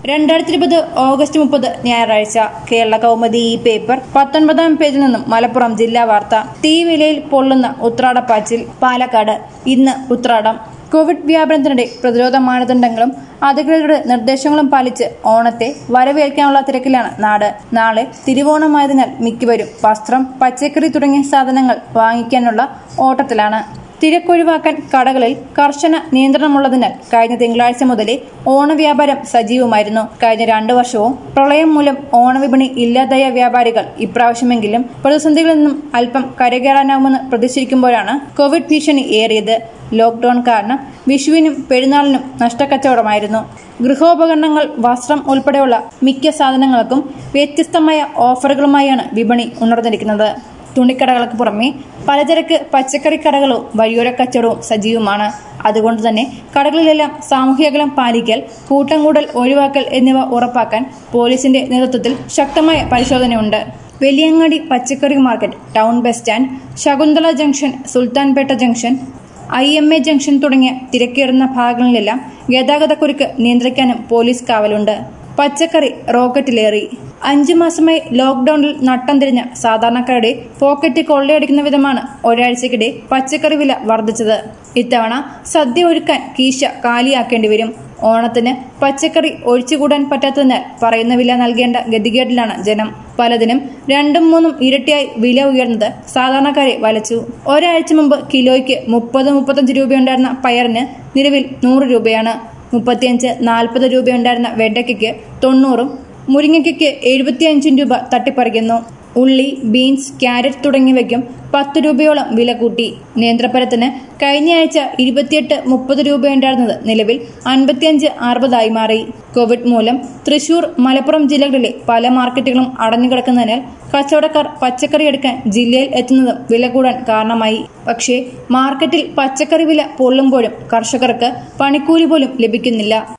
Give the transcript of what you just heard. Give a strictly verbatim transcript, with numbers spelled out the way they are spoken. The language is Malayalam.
രണ്ടായിരത്തി ഇരുപത് ഓഗസ്റ്റ് മുപ്പത് ഞായറാഴ്ച കേരള കൗമുദി ഈ പേപ്പർ പത്തൊൻപതാം പേജിൽ നിന്നും മലപ്പുറം ജില്ലാ വാർത്ത. തീവിലയിൽ പൊള്ളുന്ന ഉത്രാടപ്പാച്ചിൽ. പാലക്കാട് ഇന്ന് ഉത്രാടം. കോവിഡ് വ്യാപനത്തിനിടെ പ്രതിരോധ മാനദണ്ഡങ്ങളും അധികൃതരുടെ നിർദ്ദേശങ്ങളും പാലിച്ച് ഓണത്തെ വരവേൽക്കാനുള്ള തിരക്കിലാണ് നാട്. നാളെ തിരുവോണമായതിനാൽ മിക്കവരും വസ്ത്രം, പച്ചക്കറി തുടങ്ങിയ സാധനങ്ങൾ വാങ്ങിക്കാനുള്ള ഓട്ടത്തിലാണ്. തിരക്കൊഴിവാക്കാൻ കടകളിൽ കർശന നിയന്ത്രണമുള്ളതിനാൽ കഴിഞ്ഞ തിങ്കളാഴ്ച മുതലേ ഓണവ്യാപാരം സജീവമായിരുന്നു. കഴിഞ്ഞ രണ്ടു വർഷവും പ്രളയം മൂലം ഓണവിപണി ഇല്ലാതായ വ്യാപാരികൾ ഇപ്രാവശ്യമെങ്കിലും പ്രതിസന്ധികളിൽ നിന്നും അല്പം കരകയറാനാവുമെന്ന് പ്രതീക്ഷിക്കുമ്പോഴാണ് കോവിഡ് ഭീഷണി ഏറിയത്. ലോക്ഡൌൺ കാരണം വിഷുവിനും പെരുന്നാളിനും നഷ്ടക്കച്ചവടമായിരുന്നു. ഗൃഹോപകരണങ്ങൾ, വസ്ത്രം ഉൾപ്പെടെയുള്ള മിക്ക സാധനങ്ങൾക്കും വ്യത്യസ്തമായ ഓഫറുകളുമായാണ് വിപണി ഉണർന്നിരിക്കുന്നത്. തുണിക്കടകൾക്ക് പുറമെ പലചരക്ക്, പച്ചക്കറി കടകളും വഴിയോര കച്ചവടവും സജീവമാണ്. അതുകൊണ്ട് തന്നെ കടകളിലെല്ലാം സാമൂഹ്യ അകലം പാലിക്കൽ, കൂട്ടം കൂടൽ ഒഴിവാക്കൽ എന്നിവ ഉറപ്പാക്കാൻ പോലീസിന്റെ നേതൃത്വത്തിൽ ശക്തമായ പരിശോധനയുണ്ട്. വലിയങ്ങാടി പച്ചക്കറി market, town bus stand, Shakuntala junction, Sulthanpet junction, I M A junction തുടങ്ങിയ തിരക്കേറുന്ന ഭാഗങ്ങളിലെല്ലാം ഗതാഗതക്കുരുക്ക് നിയന്ത്രിക്കാനും പോലീസ് കാവലുണ്ട്. പച്ചക്കറി റോക്കറ്റിലേറി. അഞ്ചു മാസമായി ലോക്ഡൌണിൽ നട്ടം തിരിഞ്ഞ സാധാരണക്കാരുടെ പോക്കറ്റ് കൊള്ളയടിക്കുന്ന വിധമാണ് ഒരാഴ്ചക്കിടെ പച്ചക്കറി വില വർദ്ധിച്ചത്. ഇത്തവണ സദ്യ ഒരുക്കാൻ കീശ കാലിയാക്കേണ്ടി വരും. ഓണത്തിന് പച്ചക്കറി ഒഴിച്ചുകൂടാൻ പറ്റാത്തതിനാൽ പറയുന്ന വില നൽകേണ്ട ഗതികേടിലാണ് ജനം. പലതിനും രണ്ടും മൂന്നും ഇരട്ടിയായി വില ഉയർന്നത് സാധാരണക്കാരെ വലച്ചു. ഒരാഴ്ച മുമ്പ് കിലോയ്ക്ക് മുപ്പത് മുപ്പത്തഞ്ച് രൂപയുണ്ടായിരുന്ന പയറിന് നിലവിൽ നൂറ് രൂപയാണ്. മുപ്പത്തിയഞ്ച് നാൽപ്പത് രൂപയുണ്ടായിരുന്ന വെണ്ടയ്ക്ക് തൊണ്ണൂറും മുരിങ്ങയ്ക്ക് എഴുപത്തിയഞ്ചും രൂപ തട്ടിപ്പറിക്കുന്നു. ഉള്ളി, ബീൻസ്, ക്യാരറ്റ് തുടങ്ങിയവയ്ക്കും പത്ത് രൂപയോളം വില കൂട്ടി. നേന്ത്രപ്പഴത്തിന് കഴിഞ്ഞയാഴ്ച ഇരുപത്തിയെട്ട് മുപ്പത് രൂപയുണ്ടായിരുന്നത് നിലവിൽ അൻപത്തിയഞ്ച് അറുപതായി മാറി. കോവിഡ് മൂലം തൃശൂർ, മലപ്പുറം ജില്ലകളിലെ പല മാർക്കറ്റുകളും അടഞ്ഞുകിടക്കുന്നതിനാൽ കച്ചവടക്കാർ പച്ചക്കറി എടുക്കാൻ ജില്ലയിൽ എത്തുന്നതും വില കൂടാൻ കാരണമായി. പക്ഷേ മാർക്കറ്റിൽ പച്ചക്കറി വില പൊള്ളുമ്പോഴും കർഷകർക്ക് പണിക്കൂലി പോലും ലഭിക്കുന്നില്ല.